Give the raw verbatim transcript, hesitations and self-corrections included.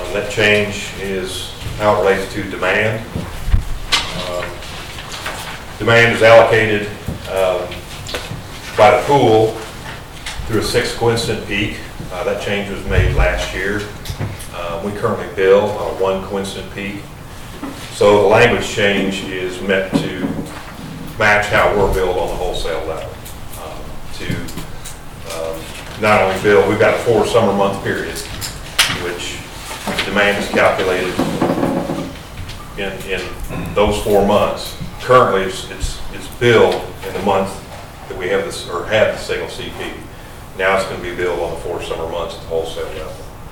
Um, that change is how it relates to demand. Um, demand is allocated um, by the pool through a six coincident peak. Uh, that change was made last year. Uh, we currently bill on a one coincident peak. So the language change is meant to match how we're billed on the wholesale level. Um, to um, not only bill, we've got a four summer month period, which demand is calculated in, in those four months. Currently, it's, it's, it's billed in the month that we have this, or had the single C P. Now it's going to be billed on the four summer months at the wholesale level.